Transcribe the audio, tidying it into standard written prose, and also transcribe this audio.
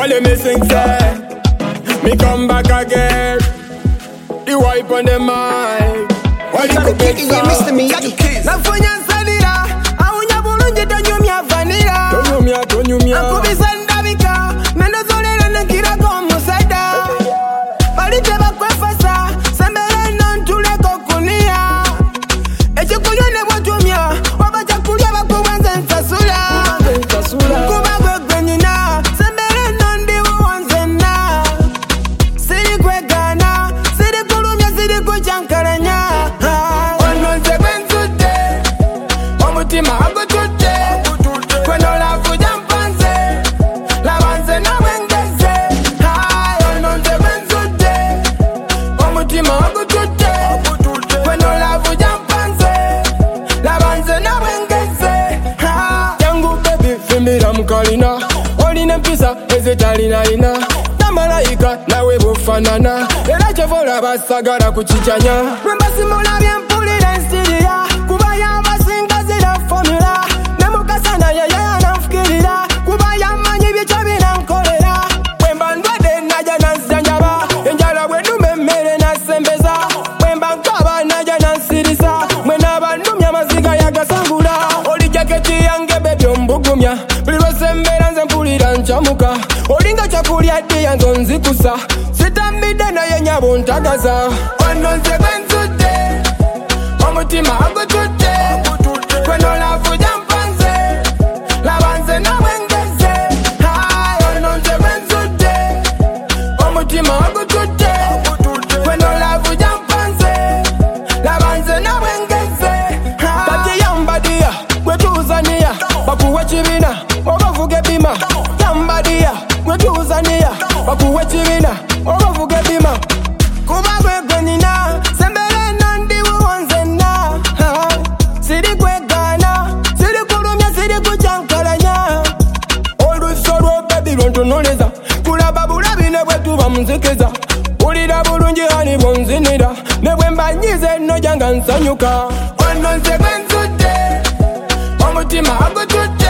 you me sing say, me come back again. The wipe on the mic. Why you could get you Mr. Miyagi. Nafunya sanira, aunya bulungi tonyumya vanira. Tonyumya. Akubisanda bika, mendo zolera nekira komusada. Balite bakwefasa, sembere nontule kokunia. Echikuyone bwatumya, wabacha kulya bakuwanze nsasula. Kuba gwenyina, sembere nondi uwanzena. Siri kwegana, siri kulumya, siri kuchankaranya. Ononze benzude, omutima agutute. Kweno lafu jampanze, labanze na wengeze. Ononze benzude, omutima agutute. Kweno lafu jampanze, labanze na wengeze. Yangu baby fimbira mkalina, oline mpisa ezitalina ina. Malayika nawe bufanana, era chevola basagala kuchichanya. Mwemba simula byempulira ensiriya, kuba yabasinga zira formula. Nemukasana yeye ananfukirira, kuba yamanyi byecho binankolera. Bwemba ndwadde najja nansanjaba, enjala bwennuma emmere nasembeza. Bwemba nkaba najja nansirisa, mwena abannumya amaziga yagasangula. Oli jaketi yange bebyo mbugumya, buli lwesembera nze mpulira nchamuka. Olinga chakulya ddi yanzo nzikusa, sitambidde naye nyabo ntagaza. Ononze benzude, omutima agutute. Kweno lafu jampanze, labanze na wengeze. Ononze benzude, omutima agutute. Kweno lafu jampanze, labanze na wengeze. Kati yambadiya, bwetuzaniya, bakuwa chibina, obavuge bima. Yambadiya, bwetuzaniya, bakuwa chibina, obavuge bima. Kuba gwenyina, sembere nondi uwanzena. Siri kwegana, siri kulumya, siri kuchankalanya. Oluso lwo baby lwontonoleza, kulaba bulabi ne bwetuba munzikiriza. Ulira bulungi hani bwonzinira, ne bwemba nyize nojja nga nsanyuka. Ononze benzude, omutima agutute.